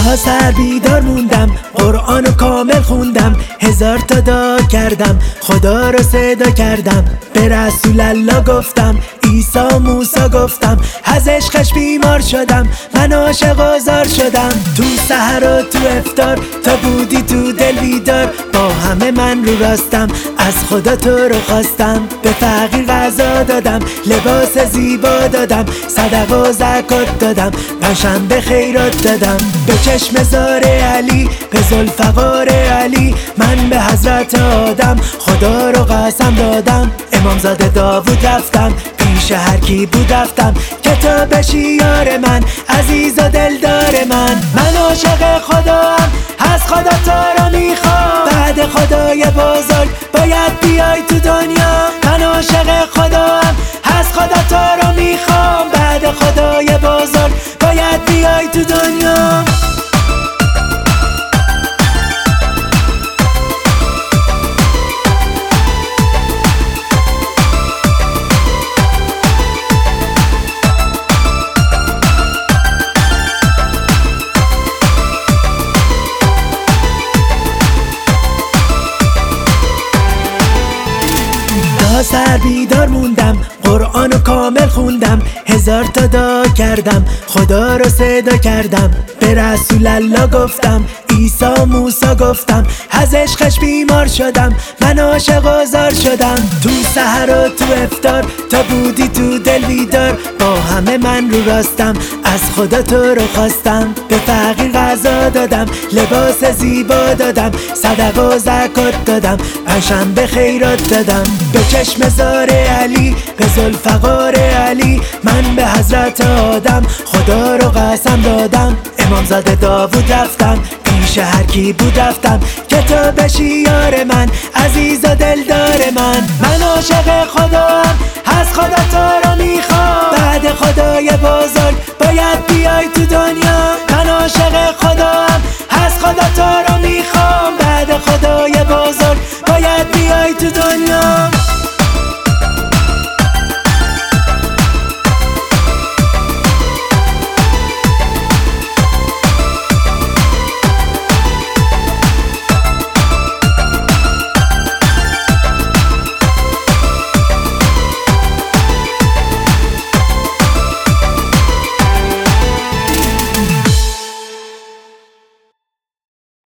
تا سر بیدار موندم، قرآنو کامل خوندم، 1000 تا دعا کردم، خدا رو صدا کردم، به رسول الله گفتم، عیسی موسی گفتم، از عشقش بیمار شدم، من عاشق آزار شدم. تو سحر و تو افطار تا بودی تو دل بیدار، با همه من رو راستم، از خدا تو رو خواستم، به فقیر غذا دادم، لباس زیبا دادم، صدقه و زکات دادم، پنجشنبه خیرات دادم، به چشم زار علی، به ذوالفقار علی، من به حضرت آدم خدا رو قسم دادم. امامزاده داوود رفتم، پیش هر کی بود رفتم، که تو بشی یار من، عزیز و دلدار من عاشق خدام، از خدا تو رو میخوام، بعد خدای بزرگ باید بیای تو دنیا. من عاشق خدام، از خدا تو رو میخوام، بعد خدای بزرگ باید بیای تو دنیا. تا سر بیدار موندم، قرآنو کامل خوندم، 1000 تا دعا کردم، خدا رو صدا کردم، به رسول الله گفتم، عیسی موسی گفتم، از عشقش بیمار شدم، من عاشق آزار شدم. تو سحر و تو افطار تا بودی تو دل بیدار، با همه من رو راستم، از خدا تو رو خواستم، به فقیر غذا دادم، لباس زیبا دادم، صدقه و زکات دادم، پنجشنبه خیرات دادم، به چشم زار علی، به ذوالفقار علی، من به حضرت آدم خدا رو قسم دادم. امامزاده داوود رفتم، پیش هر کی بود رفتم، که تو بشی یار من، عزیز و دلدار من عاشق خدام، از خدا تو رو میخوام، بعد خدای بزرگ باید بیای تو دنیا. من عاشق خدام، از خدا تو رو میخوام، بعد خدای بزرگ باید بیای تو دنیا.